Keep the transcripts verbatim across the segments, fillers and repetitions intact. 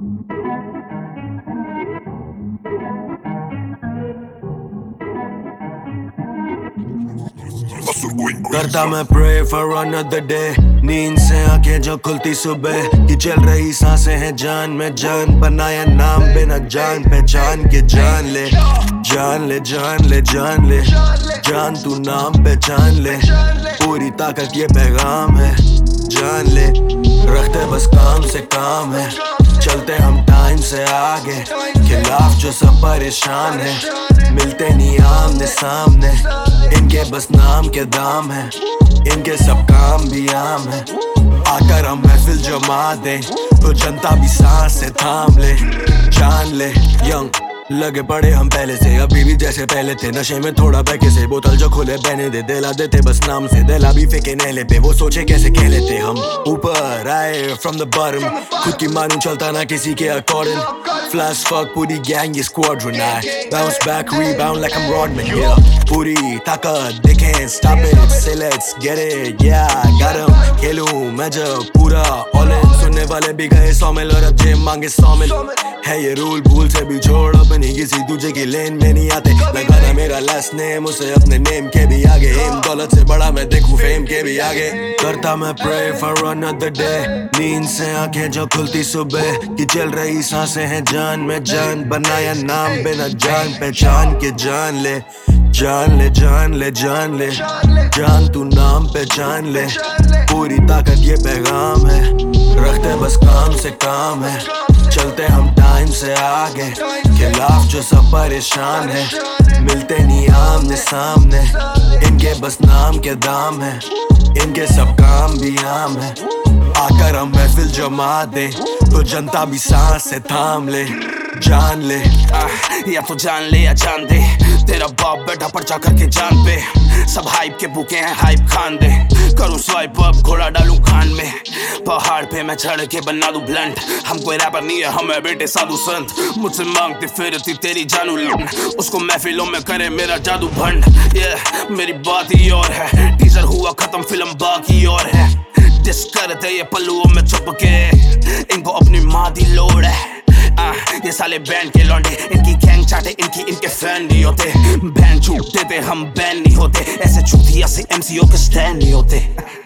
करता मैं pray for another day, नींद से आंखें जो खुलती सुबह की चल रही सांसें हैं जान में जान बनाया नाम बिना जान पहचान के जान ले जान ले जान ले जान ले जान तू नाम पहचान ले पूरी ताकत ये पैगाम है जान ले रखते बस काम से काम है चलते हम टाइम से आगे खिलाफ जो सब परेशान है मिलते नहीं आमने सामने इनके बस नाम के दाम है इनके सब काम भी आम है आकर हम महफिल जमा दे तो जनता भी सांस से थाम ले जान ले यंग लगे पड़े हम पहले से अभी भी जैसे पहले थे नशे में थोड़ा बहके से बोतल जो खुले बहने दे दिला देते बस नाम से दिला भी फेंके नहले पे वो सोचे कैसे कह लेते हम ऊपर आए फ्रॉम द बॉटम खुद की मालूम चलता ना किसी के अकॉर्डिंग फ्लैश फक पूरी गैंग ये squadron I bounce back rebound like I'm Rodman yeah पूरी ताकत they can't stop it say let's get it yeah got him खेलूं मैं जब पूरा all in सुनने वाले भी गए सौ मिल और अब जेब मांगे सौ मिल है ये रूल भूल से भी छोड़ अपनी किसी दूसरे की लेन में नहीं आते लगाना मेरा लास्ट नेम उसे अपने नेम के भी आगे एम दौलत से बड़ा मैं देखूं फेम के भी आगे करता मैं pray for another day नींद से आंखें जो खुलती सुबह की चल रही सांसें हैं जान में जान बनाया नाम बिना जान पहचान के जान ले जान ले जान ले जान ले जान तू नाम पहचान ले पूरी ताकत ये पैगाम है रखते बस काम से काम है चलते हम टाइम से आगे खिलाफ जो सब परेशान है मिलते नहीं आमने सामने इनके बस नाम के दाम है इनके सब काम भी आम है आकर हम महफिल जमा दे तो जनता भी सांस से थाम ले जान ले आ, या तो जान ले या जान दे तेरा बाप बैठा पर्चा करके जान पे सब हाइप के भूखे हैं हाइप खान दे करूं स्वाइप अप घोड़ा डालूं खान में पहाड़ पे मैं चढ़ के बना दूं ब्लंट हम कोई रैपर नहीं है हमें बेटे साधु संत मुझसे मांगती फिरती तेरी जानू लूट उसको महफिलों में करे मेरा जादू भंड ये yeah, मेरी बात ही और है टीजर हुआ खत्म फिल्म बाकी और है डिस करते ये पल्लुओं में छुप के इनको अपनी माँ दी लोड़ है आ, ये साले बैंड के लौंडे इनकी गैंग चाटे इनकी इनके फैन नहीं होते बैंड छूट देते हम बैन नहीं होते ऐसे चूतिया से एमसीओ के स्टैंड नहीं होते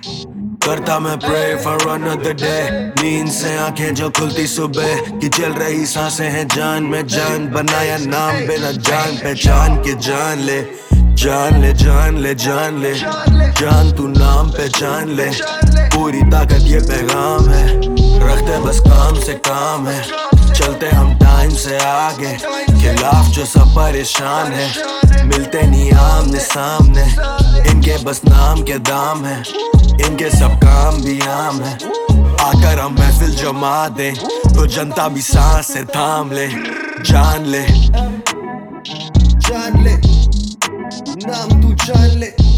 करता मैं pray for another day नींद से आंखें जो खुलती सुबह की चल रही सांसें हैं जान में जान बनाया नाम बिना जान पहचान के जान ले जान ले जान ले जान ले जान तू नाम पहचान ले पूरी ताकत ये पैगाम है रखते बस काम से काम है चलते हम टाइम से आगे खिलाफ जो सब परेशान है मिलते नहीं आमने सामने इनके बस नाम के दाम है इनके सब काम भी आम है आकर हम महफिल जमा दे तो जनता भी सांस से थाम ले जान ले जान ले नाम तू जान ले